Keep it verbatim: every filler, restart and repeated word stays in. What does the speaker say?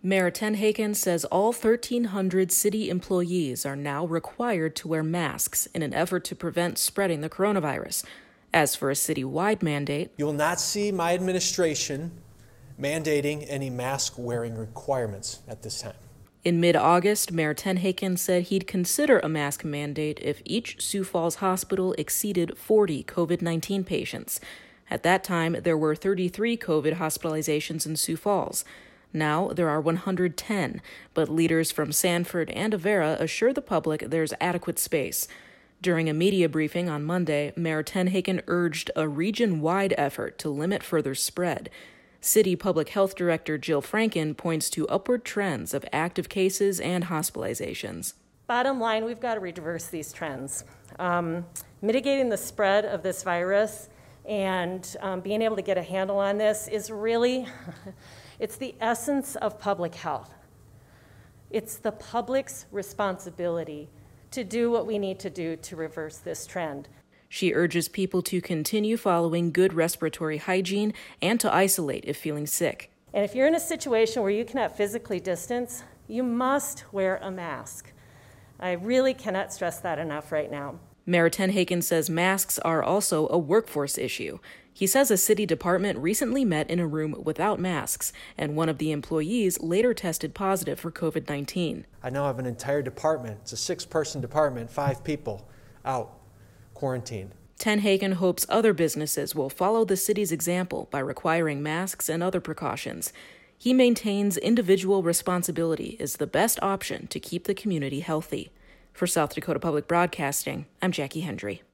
Mayor Tenhaken says all thirteen hundred city employees are now required to wear masks in an effort to prevent spreading the coronavirus. As for a citywide mandate, you will not see my administration mandating any mask-wearing requirements at this time. In mid-August, Mayor Tenhaken said he'd consider a mask mandate if each Sioux Falls hospital exceeded forty COVID nineteen patients. At that time, there were thirty-three COVID hospitalizations in Sioux Falls. Now there are one hundred ten, but leaders from Sanford and Avera assure the public there's adequate space. During a media briefing on Monday, Mayor Tenhaken urged a region-wide effort to limit further spread. City Public Health Director Jill Franken points to upward trends of active cases and hospitalizations. Bottom line, we've got to reverse these trends. Um, mitigating the spread of this virus and um, being able to get a handle on this is really, it's the essence of public health. It's the public's responsibility to do what we need to do to reverse this trend. She urges people to continue following good respiratory hygiene and to isolate if feeling sick. And if you're in a situation where you cannot physically distance, you must wear a mask. I really cannot stress that enough right now. Mayor Tenhaken says masks are also a workforce issue. He says a city department recently met in a room without masks, and one of the employees later tested positive for COVID nineteen. I now have an entire department. It's a six-person department, five people out, quarantined. Tenhaken hopes other businesses will follow the city's example by requiring masks and other precautions. He maintains individual responsibility is the best option to keep the community healthy. For South Dakota Public Broadcasting, I'm Jackie Hendry.